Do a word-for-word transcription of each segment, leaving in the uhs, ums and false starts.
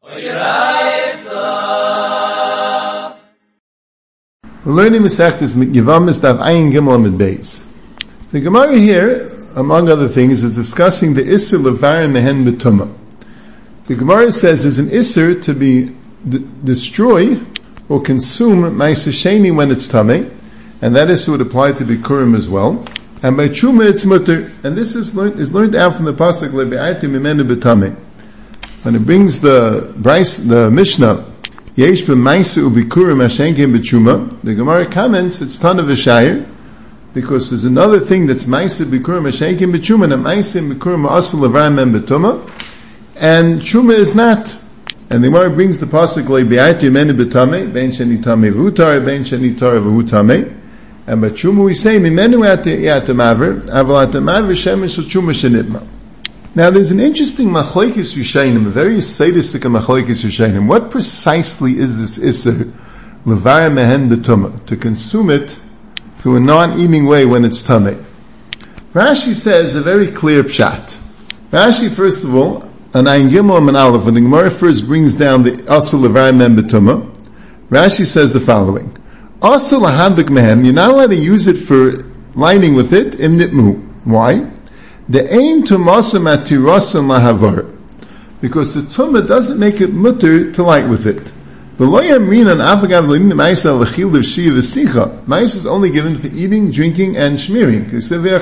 We're learning Masechtas Yevamos Daf Ayin Gimel Amud Beis. The Gemara here, among other things, is discussing the Isser Levarim Mehen B'Tumah. The Gemara says there's an Isser to be d- destroy or consume Ma'aser Sheni when it's Tameh, and that Isser would apply to Bikurim as well. And by Truma it's Mutter, and this is learned, is learned out from the Pasuk Lebe'ayte Mimenu B'Tameh. When it brings the Bryce, the Mishnah, Yesh b'Ma'aser u'Bikurim Hashenkem B'Truma, the Gemara comments it's Tana V'Shayir, because there's another thing that's Ma'aser Bikurim Hashenkem B'Truma, and Ma'aser Bikurim Asal Levarim Men B'Tumah, and Truma is not. And the Gemara brings the pasuk Le'Be'ayte Mimenu B'Tameh, Ben Sheni Tameh V'Utar, Ben Sheni Tar V'Utameh, and by Truma we say Mimenu Yatamaver, Aval Atamaver Shemesh Truma Shenitma. Now there's an interesting machlokes Rishonim, a very sadistic machlokes Rishonim. What precisely is this Isser Levarim Mehen B'Tumah, to consume it through a non-eating way when it's Tameh? Rashi says a very clear pshat. Rashi, first of all, an Ayin Gimel and Aleph, when the Gemara first brings down the Asal Levarim Mehen B'Tumah, Rashi says the following: Asal Lahadik Mehen, you're not allowed to use it for lining with it, Im Nitmu. Why? The aim to masam atirasan lahavar, because the tumah doesn't make it mutter to light with it. The loyam rinan afagav le'nin ma'isa lechil l'shiyah v'sicha. Ma'isa is only given for eating, drinking, and shmiring.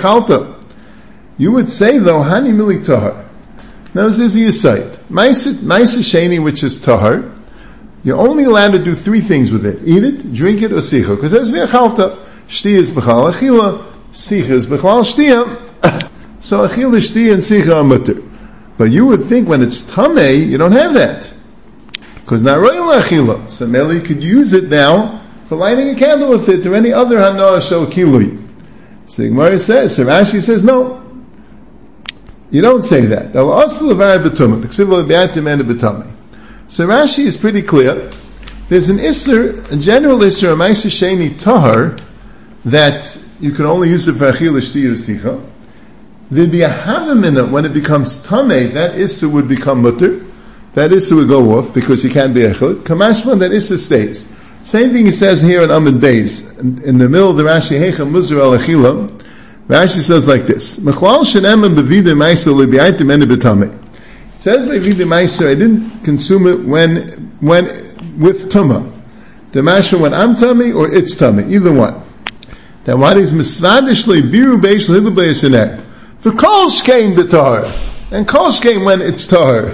You would say though, hani mili tahar. Now this is the aside. Ma'isa sheni, which is tahar, you're only allowed to do three things with it: eat it, drink it, or sicha. Because there's v'achalta. Shti is b'chal achila, sicha is b'chal shtiya. So achil shti and sicha are mutter. But you would think when it's tamei, you don't have that, because not royal achila. So Meli could use it now for lighting a candle with it or any other hanoah shel kilui. So the Gemara says, so Rashi says, no, you don't say that. So Rashi is pretty clear. There's an isser, a general isser, a ma'aser sheni tahar, that you can only use it for achil shti or sicha. There'd be a havamina when it becomes tameh, that issa would become mutter, that issa would go off because he can't be echad. Kamashman, that issa stays. Same thing he says here in Amud Beis, in, in the middle of the Rashi, Hecha Muzar al Achila, Rashi says like this: Mechlal shenem bevida ma'aser le'be'ayte mimenu b'tameh. It says bevida ma'aser, I didn't consume it when when with tumah. The mashma when I'm tameh or it's tameh, either one. Then what is misvadish le'biru beish le'hilu b'yasineh? The kol shkein b'tar, and kol shkein when it's tar.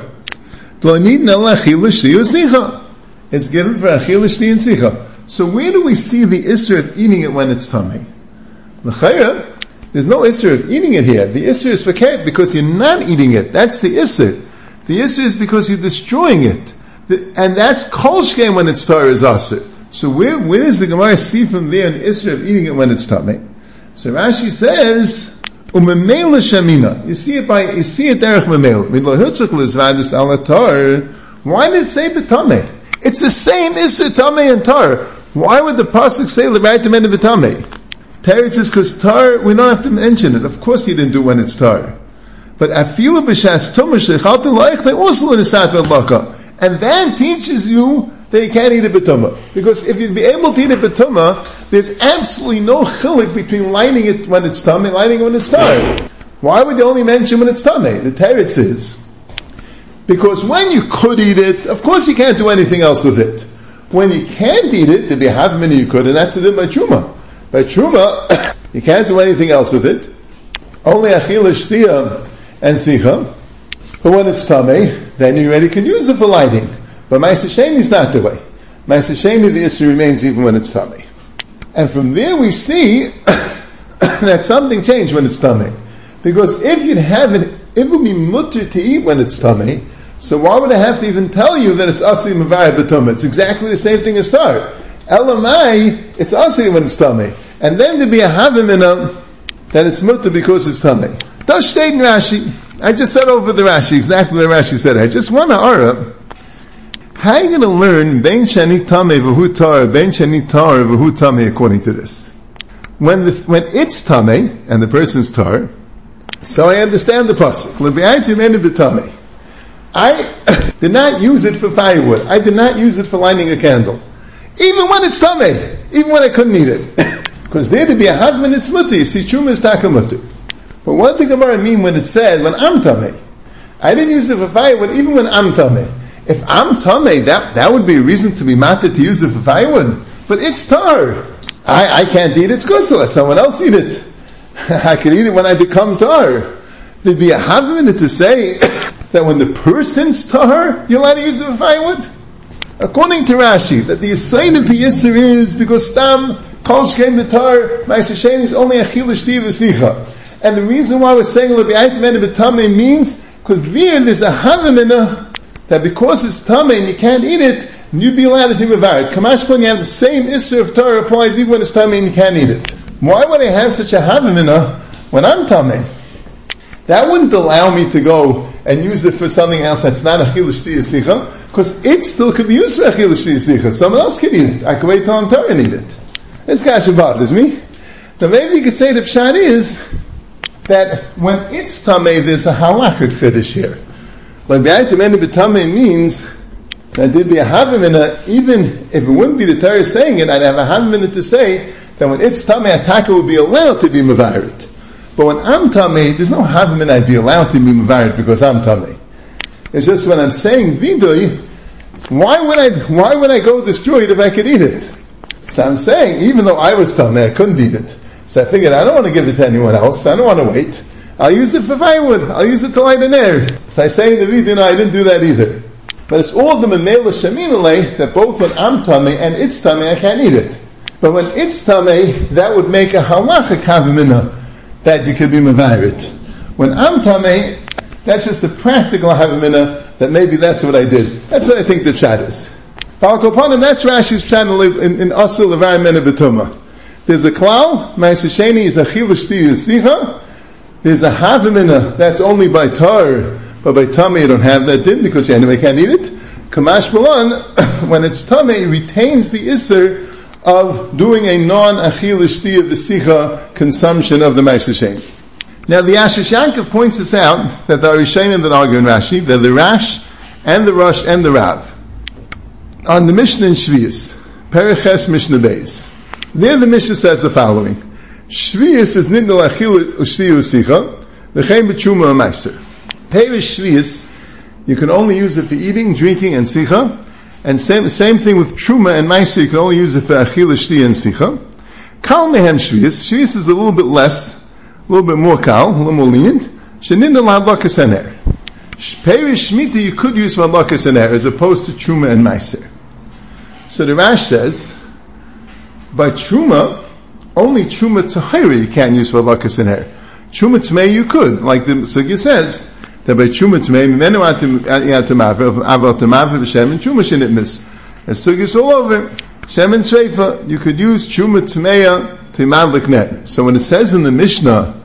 It's given for achil shti and sicha. So where do we see the isser of eating it when it's tamei? L'chayra, there's no isser of eating it here. The isser is for cat because you're not eating it. That's the isser. The isser is because you're destroying it, the, and that's kol shkein when it's tar is aser. So where where does the Gemara see from there an isser of eating it when it's tamei? So Rashi says, Umemela shamina. You see it by, you see it derech memela. Why did it say b'tameh? It's the same issa tameh and tar. Why would the pasuk say le'bayte mimenu b'tameh? Teretz says because tar, we don't have to mention it. Of course he didn't do when it's tar. But afilu b'shas tumah shechalta loich they also l'nisat v'laka. And that teaches you that you can't eat it b'tumah. Because if you'd be able to eat it b'tumah, there's absolutely no chilik between lighting it when it's tameh and lighting it when it's tar. Why would they only mention when it's tameh? The teretz is because when you could eat it, of course you can't do anything else with it. When you can't eat it, there'd be a half minute you could, and that's the din by truma. By truma, you can't do anything else with it. Only achil shtiya and sicha. But when it's tameh, then you already can use it for lighting. But ma'aser sheni is not the way. Ma'aser sheni, the issue remains even when it's tameh. And from there we see that something changed when it's tameh. Because if you'd have it, it would be mutter to eat when it's tameh, so why would I have to even tell you that it's asli mavayah b'tumah? It's exactly the same thing as tar. Elamai, it's asli when it's tameh. And then there'd be a havamina that it's mutter because it's tameh. Das steht in Rashi. I just said over the Rashi, exactly what Rashi said. I just want to ara. How are you going to learn ben shani tameh v'hu tar, ben shani tar v'hu tameh according to this? When the, when it's tameh and the person's tar, so I understand the pasuk. Le'be'ayte mimenu b'tameh. I did not use it for firewood. I did not use it for lighting a candle. Even when it's tamei, even when I couldn't eat it. Because there to be a half minute mutter, you see, truma is takamutter. But what did the Gemara mean when it said, when I'm tamei? I didn't use it for firewood, even when I'm tamei. If I'm tamei, that, that would be a reason to be matter to use it for firewood. But it's tar. I, I can't eat it, it's good, so let someone else eat it. I can eat it when I become tar. There'd be a half minute to say that when the person's tar, you're allowed to use it for firewood? According to Rashi, that the aside of the Yisr is because Stam, Kol Shkem B'tar, Ma'aser Sheni is only Achil Shti V'sicha. And the reason why we're saying L'bi'ayt Mene B'tamei means, because there there's a Havamina, that because it's Tamei and you can't eat it, you'd be allowed to do Mevarit. Kamashpon, you have the same Isser of Torah applies even when it's Tamei and you can't eat it. Why would I have such a Havamina when I'm Tamei? That wouldn't allow me to go and use it for something else that's not Achil Shti V'sicha, because it still could be used for Achil Shti V'sicha. Someone else can eat it. I can wait till I'm Torah and eat it. This kasha bothers me. Now maybe you could say the pshat is that when it's tamei, there's a halachic chiddush here. Like b'ayit meni b'tamei means that there'd be a havamina, even if it wouldn't be the Torah saying it, I'd have a havamina to say that when it's tamei, ataka would be allowed to be mevarit. But when I'm tamei, there's no havamina I'd be allowed to be mevarit because I'm tamei. It's just when I'm saying vidui, why would I? Why would I go destroy it if I could eat it? So I'm saying, even though I was tamei, I couldn't eat it. So I figured, I don't want to give it to anyone else. I don't want to wait. I'll use it for firewood. I'll use it to light an air. So I say in the video, no, I didn't do that either. But it's all the memela sheminale that both when I'm tamei and it's tamei, I can't eat it. But when it's tamei, that would make a halacha kavimina that you could be mevarit. When I'm tamei, that's just a practical havimina that maybe that's what I did. That's what I think the pshat is. Balkopanim, that's Rashi's pshat in, in Asur Levar Mene B'tumah. There's a klal, Ma'aser Sheni is a Achil Shti V'sicha. There's a havamina, that's only by tar, but by tamei you don't have that din because you anyway can't eat it. Kamash Malan, when it's tamei, it retains the Isser of doing a non-Achil Shti V'sicha consumption of the Ma'aser Sheni. Now the Asher Yankov points us out that the Arishonim that argue in Rashi, that the Rash and the Rosh and the Rav, on the Mishnah in Shvius, Periches Mishnah Beis, there the Mishnah says the following: Shvius is nidnal achil ushti usicha, l'chein b'tshuma u'maiser. Perish Shvius, you can only use it for eating, drinking, and sicha, and same same thing with truma and maiser, you can only use it for achil ushti and sicha. Kal mehem Shvius, Shvius is a little bit less, a little bit more kal, a little more lenient. Shenidnal hadlakas haner. Perish Shmita you could use for hadlakas haner as opposed to truma and maiser. So the Rash says, by truma, only truma tahira you can't use for hadlakas haner. Truma tmei you could, like the Sugya says that by truma tmei mimenu atamav aval tamav v'shem and truma shenitmis. And Sugya's all over. Shem and Sreifa, you could use truma tmeya to madlik ner. So when it says in the Mishnah,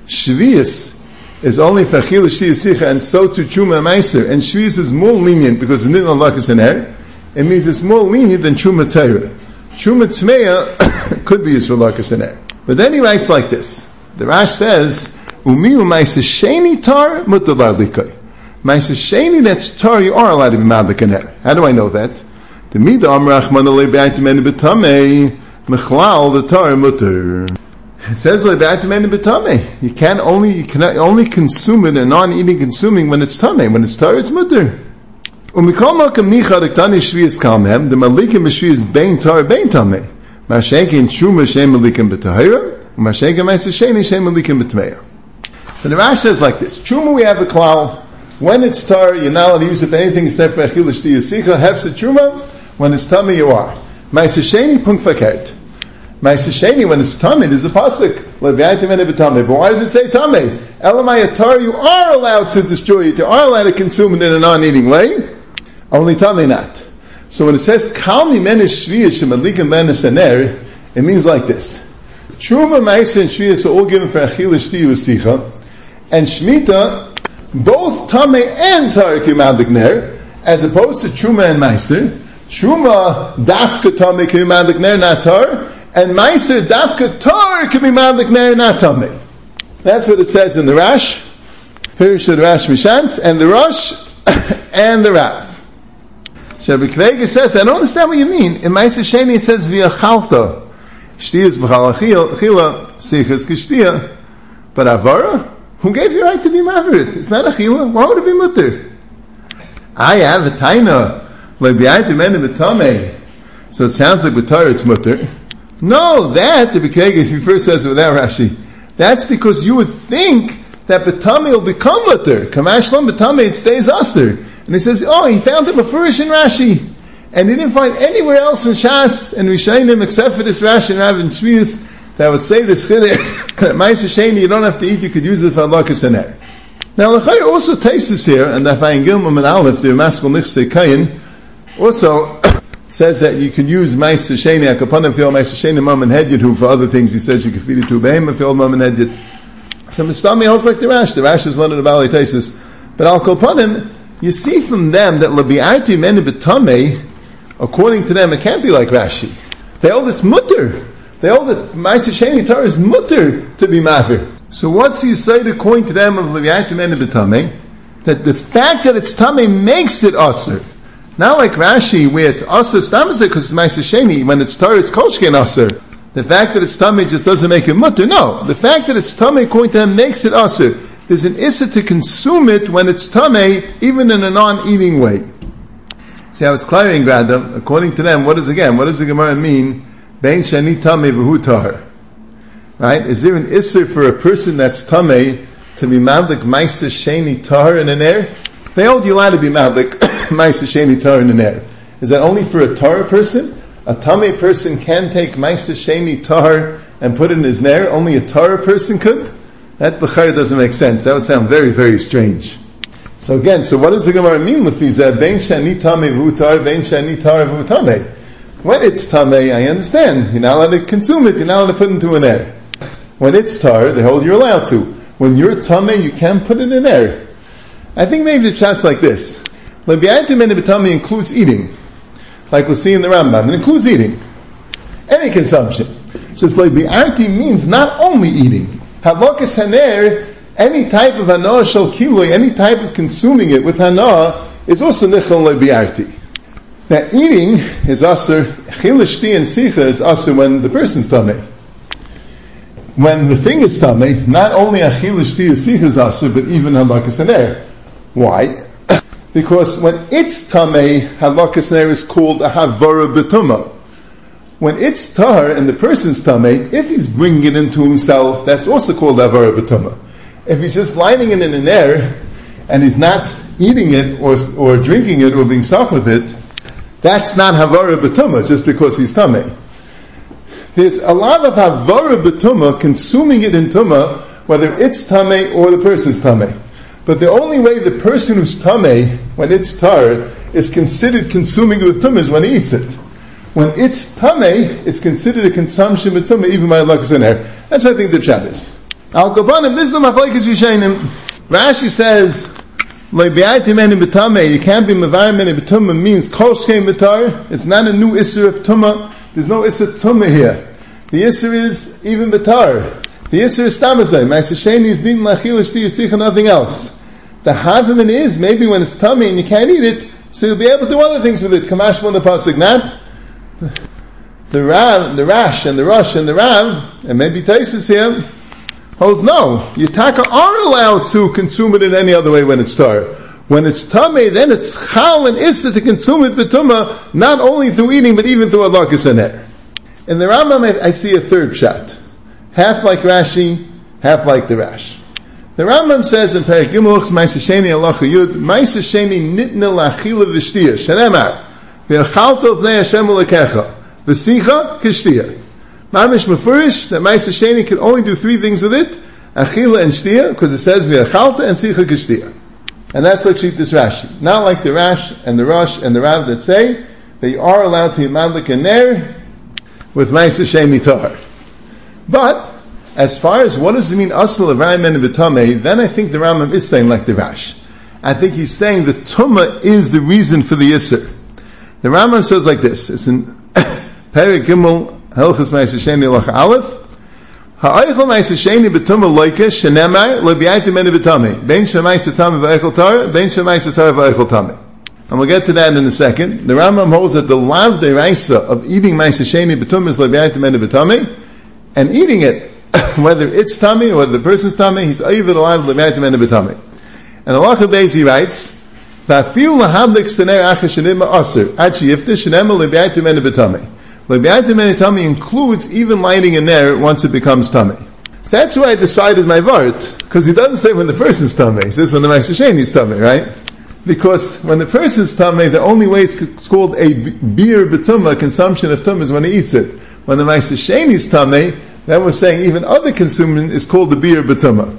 Shvius is only for achil shti sicha, and so to truma meiser, and Shvius is more lenient because it's nidin hadlakas haner, it means it's more lenient than truma tahira. Truma tmeya could be used for hadlakas haner. But then he writes like this. The Rash says, Umiu ma'aser sheni tar mutalar likay. Ma'aser sheni that's tar, you are allowed to be madlik haner. How do I know that? The mida amrach manalei b'aytim b'tamei mechlal the tar mutar. It says le'b'aytim b'tamei. You can only you can only consume it and non-eating consuming when it's tamei. When it's tar, it's mutar. Umikol malkam nicha rektani shvius kalmem the malikim b'shvius bein tar bein tamei. Ma'ashenkin truma shem malikim b'tahira. Ma'ashenkin ma'aser sheni shem malikim b'tmeya. So the Rash says like this: truma we have a klal. When it's tar, you're not allowed to use it for anything except for achil shti yasicha. Hefsa truma. When it's tummy, you are. Ma'aser sheni punk fakert. Ma'aser sheni when it's tummy, there's a pasuk le'v'aytim ene b'tamei. But why does it say tummy? Elamai atar, you are allowed to destroy it. You are allowed to consume it in a non-eating way. Only tummy not. So when it says kal mimenu shviyas shemadlikim benes haner, it means like this: truma, ma'aser, and shviyas are all given for achil shti yasicha, and shmita both tummy and tar kimadlik ner, as opposed to truma and ma'aser. Truma dafka tamei can be madlik ner not tar, and ma'aser dafka tar can be madlik ner not tamei. That's what it says in the Rash. Pirish the Rash Mishans and the Rosh and the Rav. So Rabbi Kvega says, I don't understand what you mean. In Ma'aseh Sheni it says v'yachalta. Shtia is b'chal achila, sichas k'shtia. But avara? Who gave you right to be maverit? It's not achila. Why would it be mutter? I have a taina. So it sounds like with Torah it's mutter. No, that, Rabbi Kvega, if he first says it without Rashi, that's because you would think that B'tamei will become mutter. Kamash Lom B'tamei, it stays aser. And he says, oh, he found it Mefurish in Rashi. And he didn't find anywhere else in Shas and Rishayim except for this Rashi and Rav and Shmius that would say this chilek that Ma'aseh Sheni you don't have to eat, you could use it for halakas haner. Now, L'chayr also tastes this here, and that Ayin Gilmam and Aleph, the Maskal Nichsei Kayin, also says that you can use Ma'aseh Sheni, Akapanim Fil Ma'aseh Sheni Mam and Hedyot, who for other things he says you can feed it to a behemoth Fil Mam and Hedyot. So Mistami holds like the Rash. The Rash is one of the Baalei Taisus. But Al Kopanim, you see from them that L'bi'arti Meni B'tamei, according to them, it can't be like Rashi. They hold this mutter. They hold that Ma'aseh Sheni Torah is mutter to be mavir. So what's the Yisrael according to them of L'bi'arti Meni B'tamei? That the fact that it's tamei makes it aser. Not like Rashi, where it's aser stamazir because it's Ma'aseh Sheni. When it's Torah, it's kolshkein aser. The fact that it's tamei just doesn't make it mutter. No, the fact that it's tamei according to them makes it aser. There's an issa to consume it when it's tamei, even in a non-eating way. See, I was clearing Gradam. According to them, what is again? What does the Gemara mean? Bein shani tamei v'hu tahar. Right? Is there an issa for a person that's tamei to be mavlik Ma'aseh Sheni tahar in an air? They hold you allowed to be mavlik Ma'aseh Sheni tahar in an air. Is that only for a tahar person? A tamei person can take Ma'aseh Sheni tahar and put it in his nair. Only a tahar person could. That l'chayr doesn't make sense. That would sound very, very strange. So again, so what does the Gemara mean with these? Bein shani tamei v'hu tahar, bein shani tahar v'hu tamei. When it's tamei, I understand. You're not allowed to consume it. You're not allowed to put it into an air. When it's tahar, they hold you're allowed to. When you're tamei, you can't put it in air. I think maybe the chat's like this. L'bi'arti meni b'tamei includes eating. Like we'll see in the Rambam. It includes eating. Any consumption. Just like bi'arti means not only eating. Halakas haner, any type of hana shel kiloi, any type of consuming it with hana, is also nichol bi'arti. Now eating is aser, chil shti and sicha is aser when the person's tamei. When the thing is tamei, not only achil shti and sicha is aser, but even halakas haner. Why? Because when it's tamei, halakas haner is called a havara b'tumah. When it's tahar and the person's tamei, if he's bringing it into himself, that's also called havara b'tumah. If he's just lining it in an air and he's not eating it or or drinking it or being stuck with it, that's not havara b'tumah just because he's tamei. There's a lot of havara b'tumah consuming it in tumah, whether it's tamei or the person's tamei. But the only way the person who's tamei, when it's tar, is considered consuming it with tumah is when he eats it. When it's tamei, it's considered a consumption with tumah, even by halakas haner. That's what I think the chat is. Al Kabanim, this is the machlekes Yishayim. Rashi says, "Le'bi'arti meni b'tamei." You can't be mevar meni b'tumah means kol shkein b'tar. It's not a new isser of tumah. There's no isser tumah here. The isser is even b'tar. The isser is stamazay. Ma'aseh Sheni is din la'achil shti yisicha, nothing else. The havim is maybe when it's tamei and you can't eat it, so you'll be able to do other things with it. Kamash mon the pasuk not. The Rav, the Rash, and the Rosh, and the Rav, and maybe Taisus here, holds no. Yitaka are allowed to consume it in any other way when it's tar. When it's tamei, then it's chal and issa to consume it b'tumah, not only through eating, but even through halakas haner. In the Rambam, I, I see a third shot. Half like Rashi, half like the Rash. The Rambam says in Perek Gimel, Ma'aseh Sheni halacha yud, Ma'aseh Sheni nitna la'achila v'shtiya, shenemar, v'yachalto v'nei Hashem u'lekecha, v'sicha k'shtiya. Mamish mefurish that Ma'aseh Sheni can only do three things with it: achila and shtiya, because it says v'yachalta and sicha k'shtiya. And that's like this Rashi. Not like the Rash and the Rosh and the Rav that say that you are allowed to yimadlik a ner with Ma'aseh Sheni tahar. But as far as what does it mean asal levar meni b'tamei, then I think the Rambam is saying like the Rash. I think he's saying the tumah is the reason for the yisr. The Rambam says like this. It's in Perek Gimel Hilchos Ma'aseh Sheni Halacha Aleph. Ha'aychel Ma'aseh Sheni b'tumah loike shenemar le'bi'arti meni b'tamei. Bein shema'aseh tamei v'aychel tar, bein shema'aseh tar v'aychel tamei. and we'll get to that in a second. The Rambam holds that the lav deraisa of eating ma'aser sheni b'tumah is levi'ayim meni b'tamei, and eating it, whether it's tummy or whether the person's tummy, he's ayvid alive levi'ayim meni b'tamei. And Allah Beis he writes, "Va'afil lahadlik stener achar shenima aser ad sheyifta shenema levi'ayim meni b'tamei." Levi'ayim meni b'tamei includes even lighting a ner once it becomes tummy. So that's why I decided my vart, because he doesn't say when the person's tummy. He says when the ma'aser sheni's tummy, right? Because when the person's tummy, the only way it's called a beer b'tumah, consumption of tumah, is when he eats it. When the ma'aser sheni's tummy, then we're saying even other consuming is called the beer b'tumah.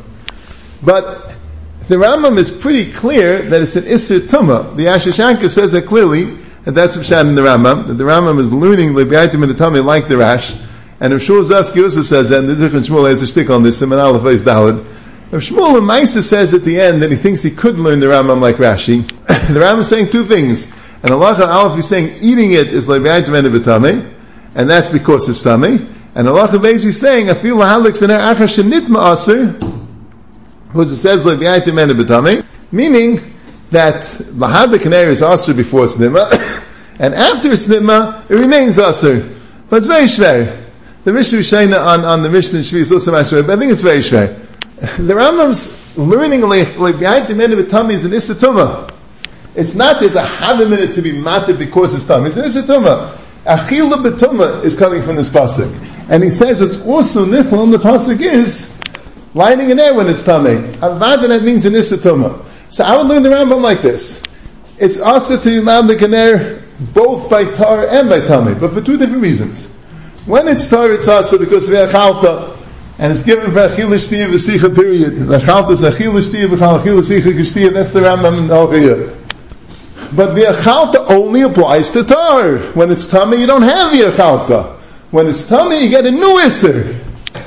But the Rambam is pretty clear that it's an isser tumah. The Asher Shanker says that clearly, and that's Pshat in the Rambam, that the Rambam is learning levi'ayim in the tummy like the Rash. And Rav Shmuel Zafsky also says that, and the Zichron Shmuel has a shtick on this, Siman Aleph Beis Daled. Rav Shmuel Maisa says at the end that he thinks he could learn the Rambam like Rashi. The Rambam is saying two things. And Allah Aleph is saying eating it is levi'ayim meni b'tamei, and that's because it's tummy. And Allah Beis is saying, I feel lahalik sener achar shenitma aser, because it says levi'ayim meni b'tamei, meaning that lahad kaner is aser before snima, and after snima, it remains aser. But it's very shver. The Mishnah Shayna on, on the Mishnah Shvi is also much, but I think it's very shver. The Rambam's learning levi'ayim meni b'tamei is an issa tumah. It's not there's a half a minute to be matter because it's tumah. It's an issa tumah. Achila b'tumah is coming from this pasuk, and he says what's also nichol in the pasuk is lighting an air when it's tamei. Avada, that means an issa tumah. So I would learn the Rambam like this: it's also to light an air both by tar and by tamei, but for two different reasons. When it's tar, it's also because of achalta, and it's given for achila shtiya v'sicha period. Achalta is achila shtiya v'chal achila sicha k'shtiya. That's the Rambam in Al-Ghayat. But the achalta only applies to tar. When it's tummy, you don't have the achalta. When it's tummy, you get a new isser.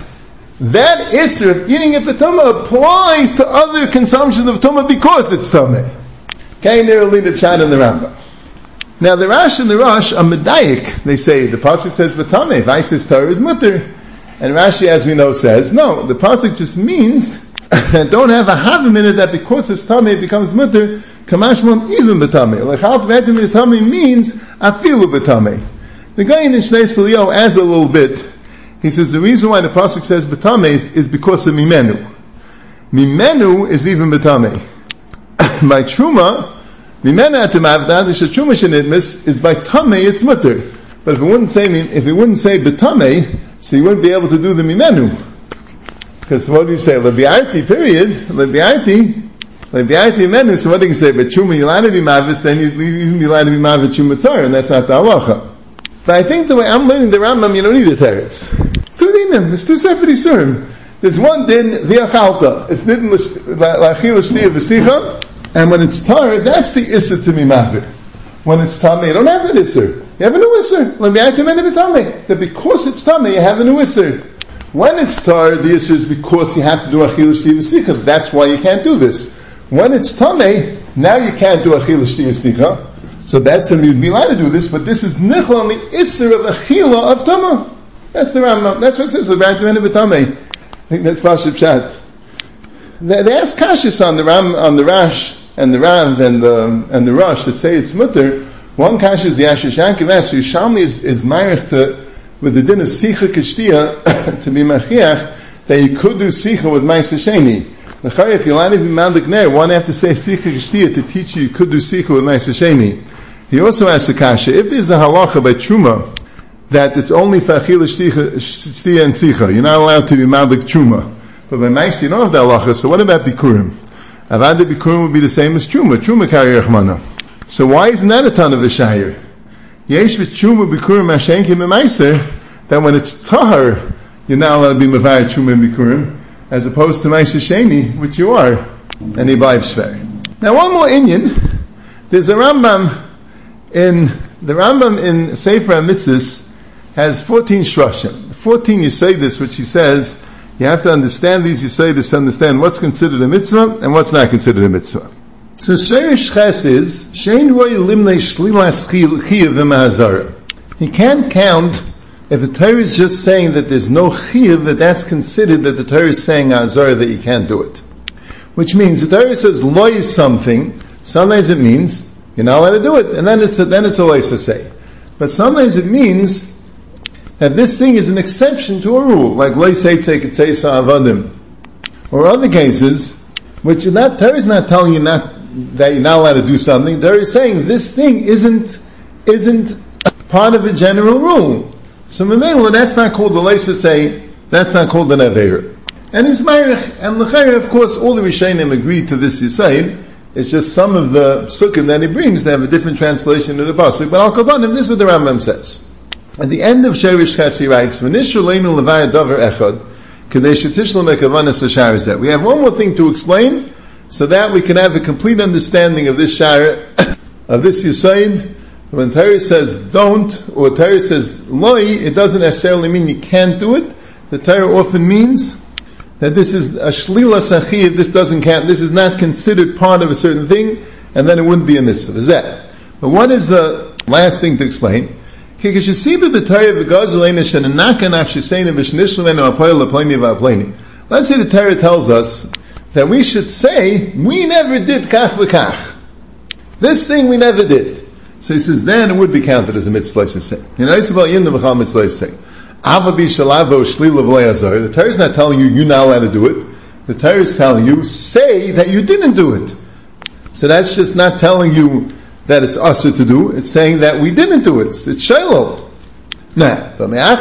That isser of eating it for tumah applies to other consumptions of tumah because it's tummy. Okay, there will lead a chat in the Rambam. Now the Rash and the Rosh are medayik. They say the pasuk says v'tamei. Vaisis tar is mutter, and Rashi, as we know, says no. The pasuk just means that don't have a half a minute that because it's tummy it becomes mutter. Kamashmon even b'tamei. Lechal v'etim b'tamei means afilu b'tamei. The guy in Shnei Salio adds a little bit. He says the reason why the pasuk says b'tamei is, is because of mimenu. Mimenu is even b'tamei. By truma, mimenu atamavdad is truma shenitmis is by tamei it's mutter. But if it wouldn't say if it wouldn't say b'tamei, so you wouldn't be able to do the mimenu. Because what do you say? Lebiarti period. Lebiarti. Lebiarti menu. So what do you say? But truma you're allowed to be mavis, then you'd be allowed to be mavis truma tar, and that's not the halacha. But I think the way I'm learning the Rambam, you don't need a teretz. It's two dinim. It's two separate isurim. There's one din v'achalta. It's din l'achil l'shtiya v'sicha, and when it's tar, that's the issur to be mavir. When it's tamei, you don't have that issur. You have a new issur. Lebiarti menu b'tamei. That because it's tamei, you have a new issur. When it's tar, the issur is because you have to do achil l'shtiya v'sicha. That's why you can't do this. When it's tamei, now you can't do achil l'shtiya v'sicha. So that's when you'd be allowed to do this, but this is nichol on the isser of achila of tamah. That's the Rambam. That's what it says. Levi'ayim meni b'tamei. I think that's Pashup Pshat. They, they ask Kashis on the Ram, on the Rash and the Rav and the and the Rosh that say it's mutter. One Kash is the Asher Shanker asks Yishalmi is is marich to with the din of sicha k'shtiya to be machiach that you could do sicha with ma'aser sheni. L'chari, if you're allowed to be mandik ner, one have to say sicha k'shtiya to teach you you could do sicha with ma'aser sheni. He also asks a kasha, if there's a halacha by truma that it's only for achila shtiya and sicha, you're not allowed to be mandik truma. But by ma'aser you don't have the halacha. So what about bikurim? Avada bikurim would be the same as truma. Truma carry rachmana. So why isn't that a ton of a shayir? Yesh v'truma bikurim hashenkim b'ma'aser, that when it's tahar, you're not allowed to be mevar truma and bikurim, as opposed to ma'aser sheni, which you are, and he vibes fair. Now one more inyan, there's a Rambam in, the Rambam in Sefer HaMitzvos has fourteen shrashim. fourteen Yesodis, which he says, you have to understand these Yesodis to understand what's considered a mitzvah and what's not considered a mitzvah. So Sherish Ches is, Shein Roy Limnei Shlilas Chiyav V'Mahazara. He can't count if the Torah is just saying that there's no Chiyav, that that's considered that the Torah is saying Azara that you can't do it. Which means the Torah says Lo is something, sometimes it means You're not allowed to do it, and then it's a, then it's a leisa say. But sometimes it means that this thing is an exception to a rule, like leisa tzei k'tzei sa'avadim, or other cases, which not Torah is not telling you not that you're not allowed to do something. Torah is saying this thing isn't isn't part of a general rule. So Memela, that's not called the leisa say. That's not called an aveira. And it's Meirich, and L'chaira, of course, all the Rishonim agreed to this Yisaid. It's just some of the Sukkim that he brings, they have a different translation of the Pasuk. But Al Kabanim, this is what the Rambam says. At the end of Sherish Ches, he writes, V'nishu leinu levaya davar echad, k'dei shetishlo mekavanas l'sharizet. We have one more thing to explain, so that we can have a complete understanding of this shar, of this Yisaid. When Torah says don't, or Torah says loi, it doesn't necessarily mean you can't do it. The Torah often means that this is a shlila sachi, this doesn't count, this is not considered part of a certain thing, and then it wouldn't be a mitzvah. Is that? But what is the last thing to explain? Let's say the Torah tells us that we should say, we never did kach v'kach. This thing we never did. So he says, then it would be counted as a mitzvah to say. You know, it's about yinda b'chal mitzvah to say. The Torah is not telling you you're not allowed to do it. The Torah is telling you, say that you didn't do it. So that's just not telling you that it's usher to do. It's saying that we didn't do it. It's shaylo. Now,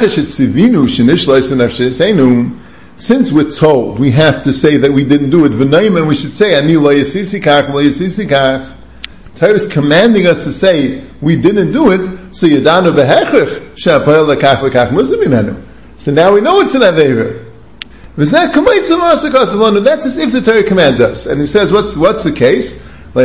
since we're told we have to say that we didn't do it, and we should say, ani lo yasisi kach, lo yasisi kach. Torah is commanding us to say we didn't do it, so yadanu behechach she'apayel lekach lekach muslim imenu. So now we know it's an aveira. That's as if the Torah commanded us, and he says, "What's what's the case?"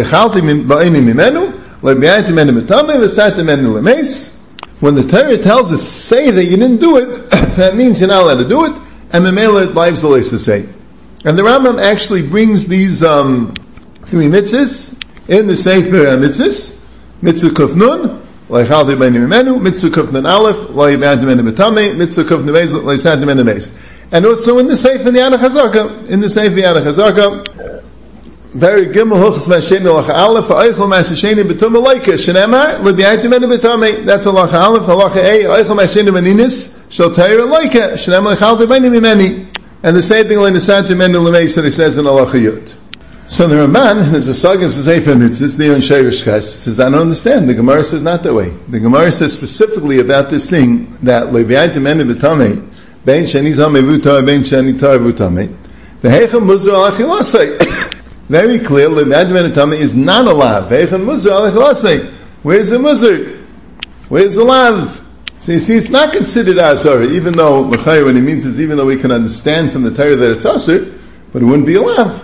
When the Torah tells us say that you didn't do it, that means you're not allowed to do it, and memela it lives the leis to say. And the Rambam actually brings these um, three mitzvahs in the Sefer HaMitzvahs, Mitzvah Kuf Nun, L'Yichalti B'nei Mimenu, Mitzvah Kuf Nun Aleph, L'Yibad Mimenu B'tamei, Mitzvah Kuf Nun Beis, L'Yisad Mimenu Beis. And also in the Sefer Yad HaChazaka, in the Sefer Yad HaChazaka, very Gimel Huchas V'Sheni L'Lacha Aleph, Ha'oichel Ma'asasheni B'tum Aleika, Shenemar, L'Yibad Mimenu B'tamei. That's L'Lacha Aleph, Ha'lacha Ei, Ha'oichel Ma'asasheni B'ninis, Shal Teir Aleika, Shenemar L'Yichalti B'nei Mimeni. And the same thing L'Yisad Mimenu L'Meis that he says in Ha'lacha Yud. So the Ramban, there's a saga says Sefer Mitzvahs there in Sherish Ches, says I don't understand. The Gemara says not that way. The Gemara says specifically about this thing that leviayim menu b'tamei bein sheni tamei v'utamei bein sheni tar v'utamei the heicham muzar alachilasei. Very clear, leviayim menu b'tamei is not a lav. Heicham muzar alachilasei. Where's the muzar? Where's the lav? So you see, it's not considered asur, even though l'chayr when he means is even though we can understand from the Torah that it's asur, but it wouldn't be a lav.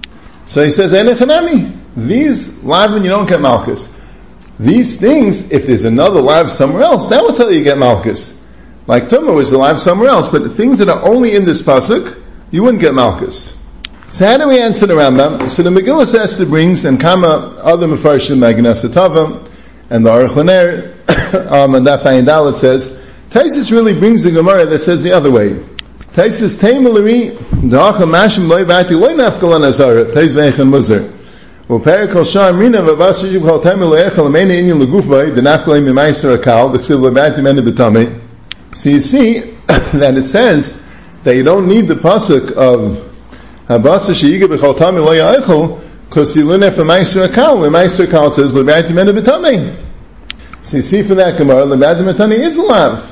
So he says, Enechanami, these lavin you don't get malchus. These things, if there's another lav somewhere else, that will tell you you get malchus. Like Tumah was the lav somewhere else, but the things that are only in this pasuk, you wouldn't get malchus. So how do we answer the Rambam? So the Megillah Esther brings, and Kama, other Mefarshim, Magnasa Tava, and the Aruch LaNer, um, and Daf Ayin Dalet says, Taisus really brings the Gemara that says the other way. Taisus Taimalari, Da'acha Mashim Loi Bati Loi Nafkalan Azara, Tais Veichan Muzar. Well, Perikal Shah Rina Vavasar Yib Chal Taimel Loecha Lamena Inyan Lagufay, the Nafkalay Mimaisar Akal, the Ksiv Loi Bati Mena B'tamei. So you see that it says that you don't need the pasuk of Habasa Sheyiga B'chal Taimel Loi Eichel, because you learn after Maisar Akal, where Maisar Akal says Loi Bati Mena B'tamei. So you see from that Gemara, Loi Bati Mena B'tamei is a lav.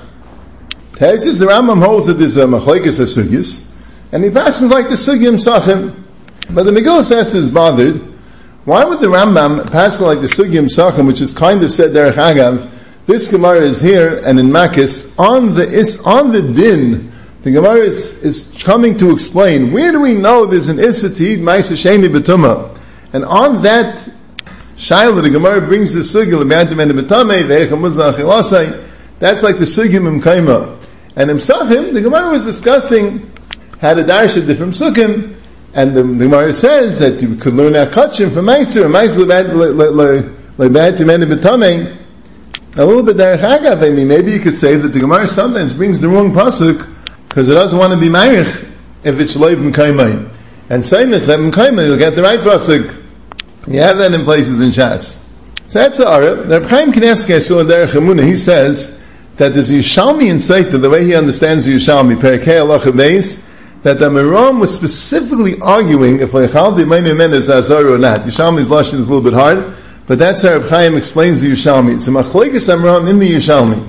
Taisus, the Rambam holds that there's a machlekes hasugis, and he passes like the sugim sachim. But the Megillah says is bothered. Why would the Rambam pass like the sugim sachim, which is kind of said derech agav? This Gemara is here and in Makis on the is on the din. The Gemara is, is coming to explain where do we know there's an issa to eat ma'aser sheni b'tumah, and on that shaila the Gemara brings the sugil l'me'atim and b'tamei ve'echam muzah achilasai. That's like the sugim imkaima. And in Psachim, the Gemara was discussing how to darsh a different sukkim, and the, the Gemara says that you could learn a kachim from Meiser, and Meiser lebad to many b'tamei. A little bit derech agav, I mean, maybe you could say that the Gemara sometimes brings the wrong pasuk, because it doesn't want to be meirich if it's shleib m'kaimai. And saying it, let m'kaimai, you'll get the right pasuk. You have that in places in Shas. So that's the Ara. Reb Chaim Kanevsky, I saw in Derech Emunah, he says that there's a Yushalmi insight to the way he understands the Yushalmi, Perkei Halacha Beis, that the Merom was specifically arguing if Leichal D'Maynu Men is Azar or not. Yushalmi's Lashon is a little bit hard, but that's how Reb Chaim explains the Yushalmi. It's a Machlekes Amram in the Yushalmi.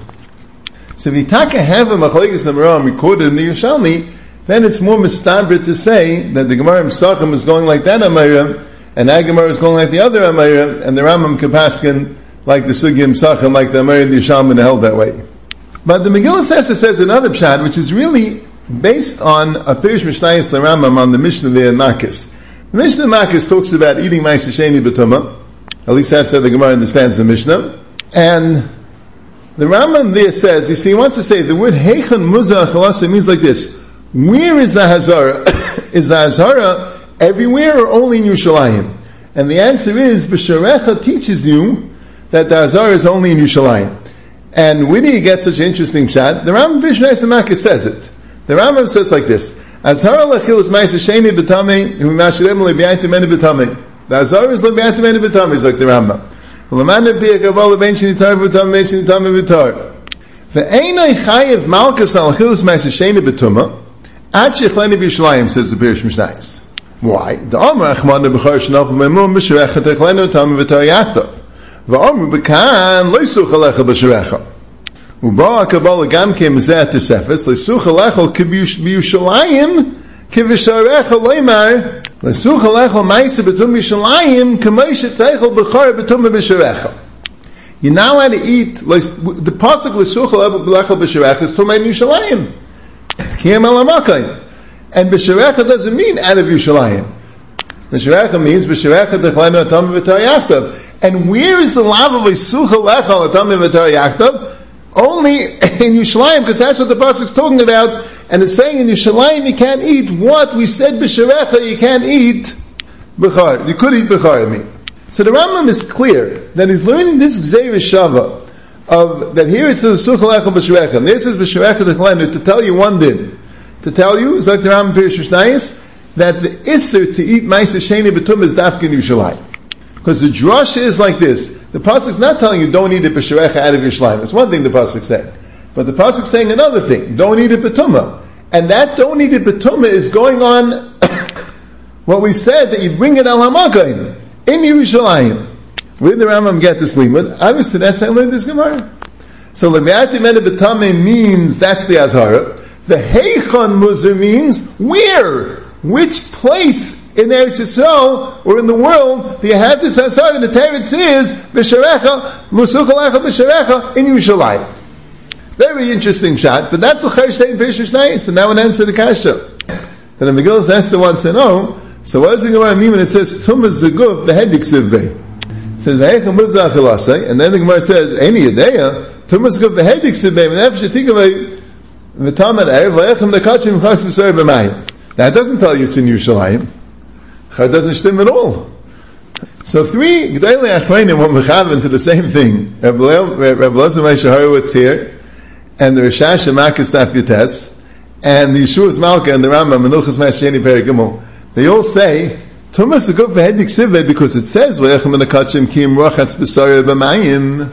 So if you taka have a Machlekes Amram recorded in the Yushalmi, then it's more mistabrit to say that the Gemara Pesachim is going like that Amayra, and that Gemara is going like the other Amayra, and the Rambam Kapaskin like the Sugya Pesachim, like the Amayra and the Yushalmi held that way. But the Megillah Sessa says another pshat, which is really based on a Pirish Mishnayis the Rambam on the Mishnah there in Makis. The Mishnah in Makis talks about eating Ma'aser Sheni B'tumah. At least that's how the Gemara understands the Mishnah. And the Rambam there says, you see, he wants to say the word Heichan Muzah Chalasa means like this. Where is the Hazara? Is the Hazara everywhere or only in Yerushalayim? And the answer is, B'Sharecha teaches you that the Hazara is only in Yerushalayim. And where do you get such an interesting shot? The Rambam Mishnayis Makis says it. The Rambam says like this: Azhara lechil is ma'aser sheni b'tamei, hu ma'asherem le'bi'ayim meni b'tamei. The Azhara is le'bi'ayim meni b'tamei, is like the Rambam. V'leman nebi'ah kabbalah ben sheni tar b'tamei, ben sheni tamei b'tar. Ve'einai chayev malchus al lechil is ma'aser sheni b'tumah, ad shechleni b'Yerushalayim, says the Pirish Mishnayis. Why? The Amar Achmad b'char shenaf v'memum b'sherecha techlenu tamei v'tar yachtav. V'amru b'kan lo yisuch alecha b'sherecha. Uba Kabbalah Gam came Zat to Sefes, Lesuch Alechel Kibiyushalayim, Kivisharecha Leimar, Lesuch Alechel Maisa Betum Yushalayim, Kamesha Teichel Bechar Betum Bisharecha. You're now allowed to eat, the Pasuk Lesuch Alechel Bisharecha is Tumay Yushalayim. Kiyam Alamakayim. And Bisharecha doesn't mean out of Yushalayim. Bisharecha means Bisharecha Techlenu Atam V'tar Yachtav. And where is the lava of Lesuch Alechel Atam V'tar Yachtav? Only in Yerushalayim, because that's what the pasuk is talking about, and it's saying in Yerushalayim you can't eat what we said b'sherecha, you can't eat b'char. You could eat b'char, I mean. So the Rambam is clear that he's learning this Gzeir Shava of that here it says Such Alecha b'sherecha, and there it says b'sherecha techlenu to tell you one din. To tell you, it's like the Rambam Pirish Mishnayis, that the Isser to eat Ma'aser Sheni B'tumah is dafka in Yerushalayim. Because the drasha is like this. The pasuk is not telling you don't eat it b'sherecha out of Yerushalayim. That's one thing the pasuk is saying. But the pasuk is saying another thing. Don't eat it b'tumah. And that don't eat it b'tumah is going on what we said, that you bring it al hamakayim in Yerushalayim. Where did the Rambam get this limud? Obviously that's how I learned this Gemara. So l'me'atim ene b'tameh means that's the azhara. The heichon muzar means where? Which place in Eretz Yisrael or in the world do you have this Hazar? And the Teretz is B'Sharecha, Musuch Alecha B'Sharecha in Yerushalayim. Very interesting shot, but that's the Chersh in Pirish Mishnayis, and that would answer the kasha. Then the Megillah Esther wants to know, so what does the Gemara mean when it says Tumah Zaguf V'Hedik Sivvei? It says V'Hecha Muzah Achilasei, and then the Gemara says Eini Yadeya Tumah Zaguf V'Hedik Sivvei V'Nefesh Tikavei V'Tamad Erev V'Echem Nekachim V'Chaks B'Sar B'Mayim. That doesn't tell you it's in Yerushalayim. It doesn't stem at all. So three G'dayli Achreinim were mechaven to the same thing. Rabbi Elazar Moshe Horowitz here, and the Rishash Makis Daf Yates, and the Yeshua's Malka and the Rambam Menuchas Ma'aser Sheni Perek Gimel. They all say Tumas Zaguf V'Hedik Sivvei because it says V'Echem Menakachim Ki Im Rachatz B'Sar B'Mayim.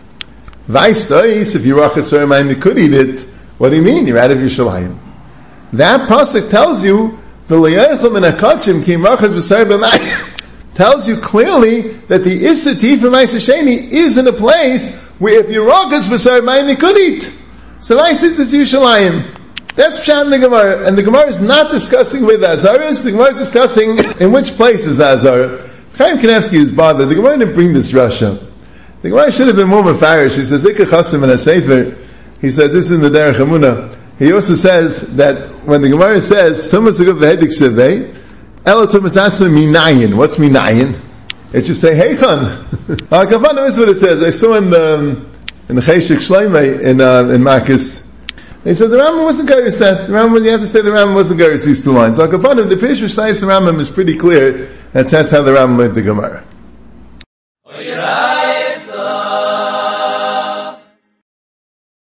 V'Aistois, if you rachatz B'Mayim you could eat it. What do you mean? You're out of Yerushalayim. That pasuk tells you the Le'echem Menakachim Ki Im Rachatz B'Sar B'Mayim tells you clearly that the Issa to eat from Ma'aser Sheni is in a place where if you rachatz B'Sar B'Mayim you could eat. So I says it's Yerushalayim. That's Pshat in the Gemara. And the Gemara is not discussing with the Azaris, the Gemara is discussing in which place is Azar. Chaim Kanevsky is bothered. The Gemara didn't bring this drasha. The Gemara should have been more mafarish. He says, Ikka Chasim in a Sefer. He said, this is in the Derech Emunah. He also says that when the Gemara says, Tumas Zaguf V'Hedik Sivvei, Ela Tumas Atzma Minayin. What's Minayin? It should say, Heichan. Al-Kavanah is what it says. I saw in the, in the Cheshik Shleimei in, uh, in Makis. He says the Rambam wasn't Gairis that. The Rambam, you have to say the Rambam wasn't Gairis these two lines. Al-Kavanah, the Pirish Mishnayis, the Rambam is pretty clear. That's, that's how the Rambam made the Gemara.